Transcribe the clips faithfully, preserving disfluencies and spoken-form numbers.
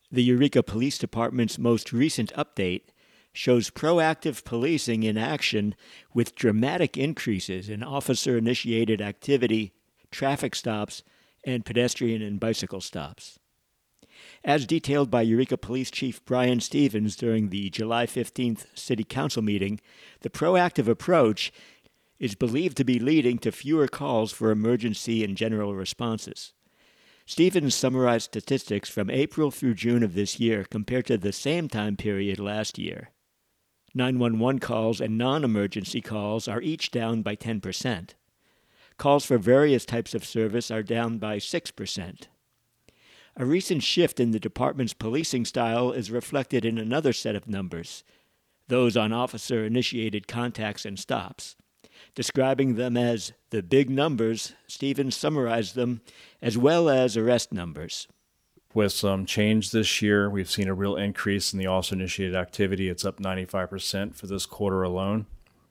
The Eureka Police Department's most recent update shows proactive policing in action with dramatic increases in officer-initiated activity, traffic stops, and pedestrian and bicycle stops. As detailed by Eureka Police Chief Brian Stevens during the July fifteenth City Council meeting, the proactive approach is believed to be leading to fewer calls for emergency and general responses. Stevens summarized statistics from April through June of this year compared to the same time period last year. nine one one calls and non-emergency calls are each down by ten percent. Calls for various types of service are down by six percent. A recent shift in the department's policing style is reflected in another set of numbers, those on officer-initiated contacts and stops. Describing them as the big numbers, Stevens summarized them as well as arrest numbers. With some change this year, we've seen a real increase in the officer-initiated activity. It's up ninety-five percent for this quarter alone.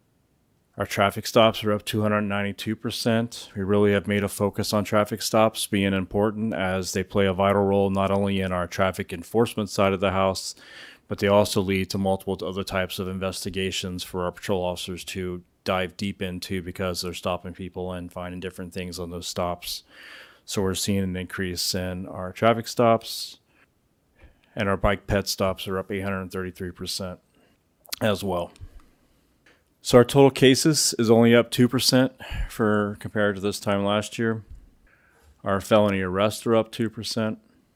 Our traffic stops are up two hundred ninety-two percent. We really have made a focus on traffic stops being important as they play a vital role not only in our traffic enforcement side of the house, but they also lead to multiple other types of investigations for our patrol officers to dive deep into because they're stopping people and finding different things on those stops. So we're seeing an increase in our traffic stops, and our bike pet stops are up eight hundred thirty-three percent as well. So our total cases is only up two percent for compared to this time last year. Our felony arrests are up two percent,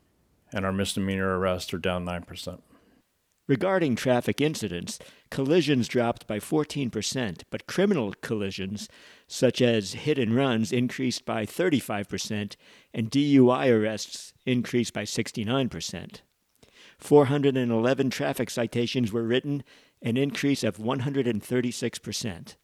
and our misdemeanor arrests are down nine percent. Regarding traffic incidents, collisions dropped by fourteen percent, but criminal collisions, such as hit and runs, increased by thirty-five percent, and D U I arrests increased by sixty-nine percent. four hundred eleven traffic citations were written, an increase of one hundred thirty-six percent.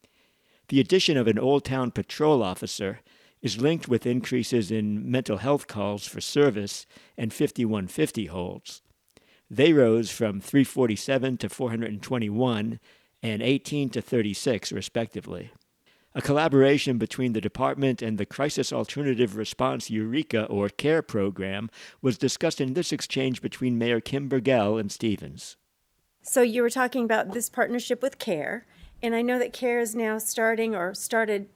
The addition of an Old Town patrol officer is linked with increases in mental health calls for service and fifty-one fifty holds. They rose from three forty-seven to four hundred twenty-one and eighteen to thirty-six, respectively. A collaboration between the department and the Crisis Alternative Response Eureka, or CARE program, was discussed in this exchange between Mayor Kim Burgell and Stevens. So you were talking about this partnership with CARE, and I know that CARE is now starting or started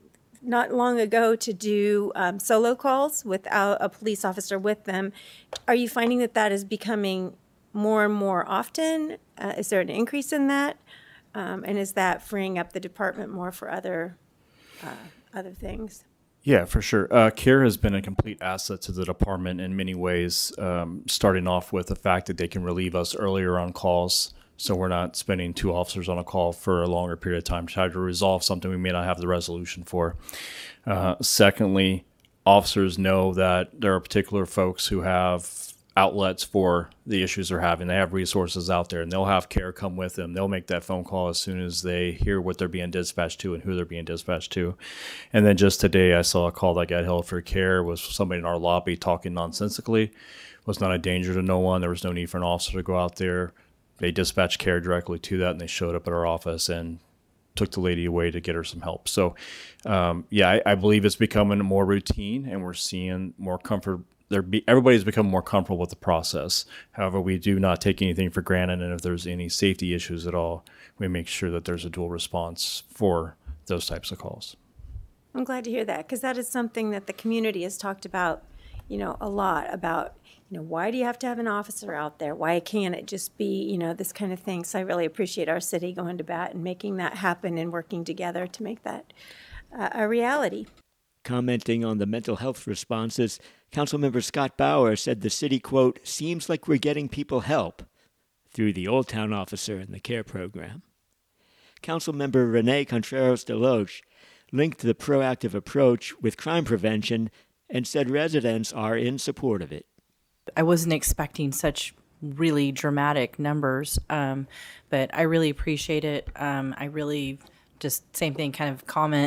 not long ago to do um, solo calls without a police officer with them. Are you finding that that is becoming more and more often? Uh, is there an increase in that? Um, and is that freeing up the department more for other uh, other things? Yeah, for sure. Uh, CARE has been a complete asset to the department in many ways, um, starting off with the fact that they can relieve us earlier on calls. So we're not spending two officers on a call for a longer period of time to try to resolve something we may not have the resolution for. Uh, secondly, officers know that there are particular folks who have outlets for the issues they're having. They have resources out there, and they'll have CARE come with them. They'll make that phone call as soon as they hear what they're being dispatched to and who they're being dispatched to. And then just today, I saw a call that got held for CARE was somebody in our lobby talking nonsensically. Was not a danger to no one. There was no need for an officer to go out there. They dispatched CARE directly to that, and they showed up at our office and took the lady away to get her some help. So, um, yeah, I, I believe it's becoming more routine, and we're seeing more comfort. There be, everybody's become more comfortable with the process. However, we do not take anything for granted, and if there's any safety issues at all, we make sure that there's a dual response for those types of calls. I'm glad to hear that, because that is something that the community has talked about, you know, a lot about. You know, why do you have to have an officer out there? Why can't it just be, you know, this kind of thing? So I really appreciate our city going to bat and making that happen and working together to make that uh, a reality. Commenting on the mental health responses, Councilmember Scott Bauer said the city, quote, seems like we're getting people help through the Old Town officer and the CARE program. Councilmember Renee Contreras-Deloche linked the proactive approach with crime prevention and said residents are in support of it. I wasn't expecting such really dramatic numbers, um, but I really appreciate it. Um, I really just, same thing, kind of comment,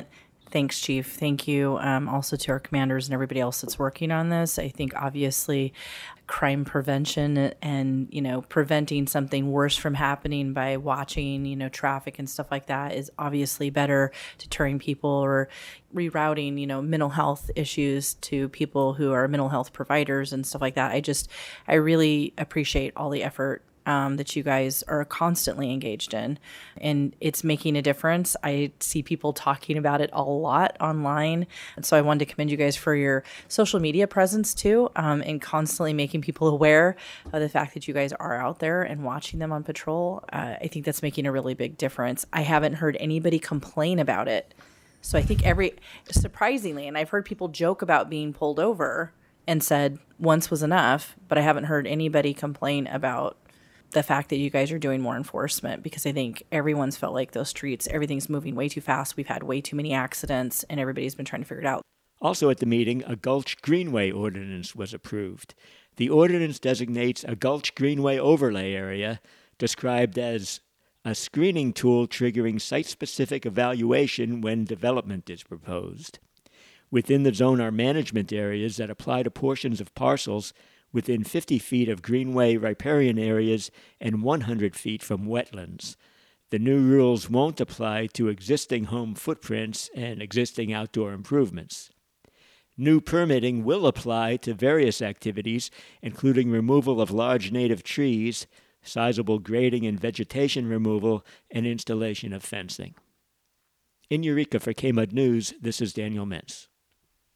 Thanks, Chief. Thank you um, also to our commanders and everybody else that's working on this. I think obviously crime prevention and, you know, preventing something worse from happening by watching, you know, traffic and stuff like that is obviously better, deterring people or rerouting, you know, mental health issues to people who are mental health providers and stuff like that. I just, I really appreciate all the effort Um, that you guys are constantly engaged in, and it's making a difference. I see people talking about it a lot online, and so I wanted to commend you guys for your social media presence too, um, and constantly making people aware of the fact that you guys are out there and watching them on patrol. Uh, I think that's making a really big difference. I haven't heard anybody complain about it, so I think every surprisingly, and I've heard people joke about being pulled over and said once was enough, but I haven't heard anybody complain about the fact that you guys are doing more enforcement, because I think everyone's felt like those streets, everything's moving way too fast. We've had way too many accidents and everybody's been trying to figure it out. Also at the meeting, a Gulch Greenway ordinance was approved. The ordinance designates a Gulch Greenway overlay area, described as a screening tool triggering site-specific evaluation when development is proposed. Within the zone are management areas that apply to portions of parcels within fifty feet of greenway riparian areas and one hundred feet from wetlands. The new rules won't apply to existing home footprints and existing outdoor improvements. New permitting will apply to various activities, including removal of large native trees, sizable grading and vegetation removal, and installation of fencing. In Eureka for K M U D News, this is Daniel Mintz.